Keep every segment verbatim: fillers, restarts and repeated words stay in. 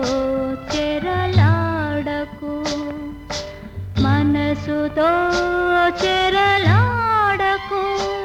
చెరలాడకు మనసుతో చెరలాడకు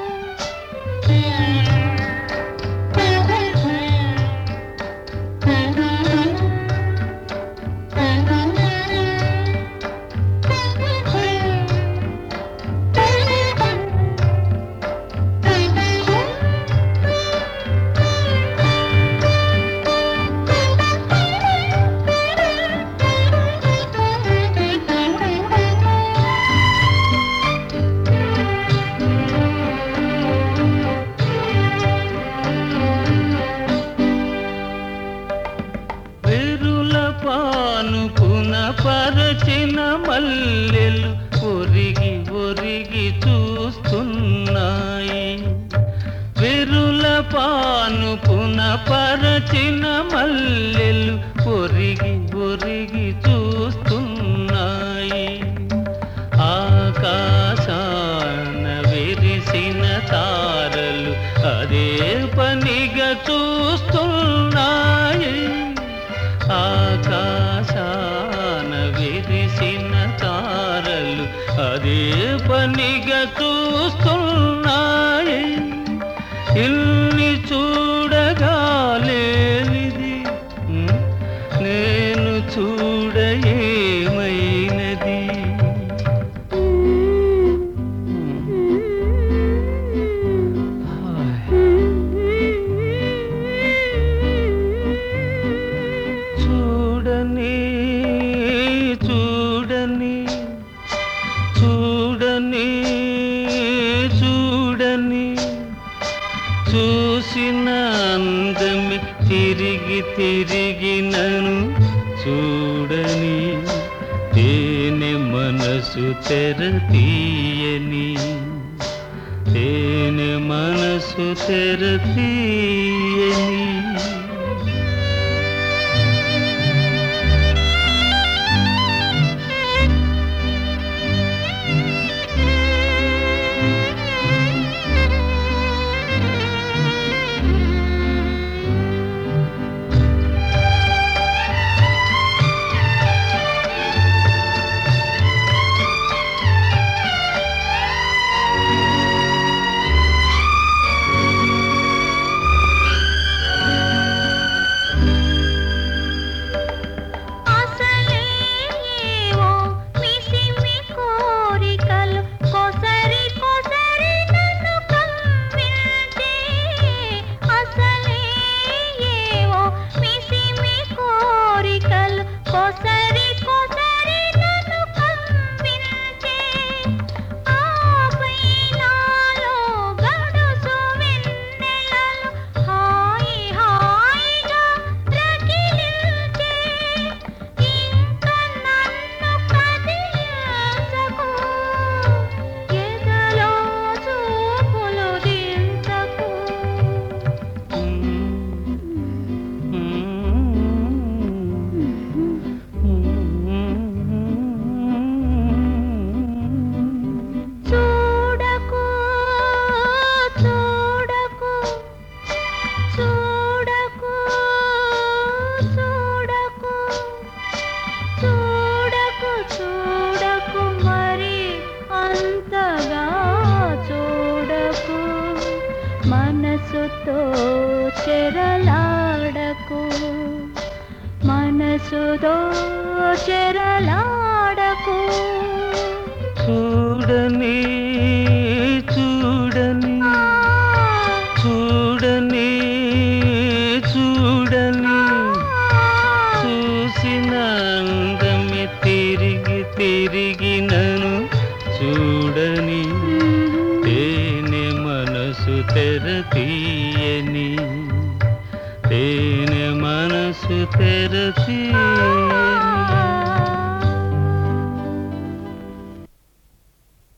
పరచిన మల్లెలు ఒరిగి ఒరిగి చూస్తున్నాయి విరుల పానుపున పరచిన మల్లెలు ఒరిగి ఒరిగి చూస్తున్నాయి ఆకాశాన విరిసిన తారలు అదే పనిగా చూస్తున్నాయి ఆకాశాన విరిసిన తారలు అదే పనిగా చూస్తున్నాయి ఇల్ని చూడగాలేనిది నేను చూడ ఏమైనది చూడని చూడని చూడని చూడని చూసిన అందమి తిరిగి తిరిగి నన్ను చూడని తేనె మనసు తెర తీయని తేనె మనసు తెర తీయని మనసుతో చెరలాడకు మనసుతో చెరలాడకు చూడని చూడని చూడని చూడని చూసిన అందమి తిరిగి తిరిగి నన్ను చూడని తేనె మనసు తెర తీయని తేనె మనసు తెర తీయని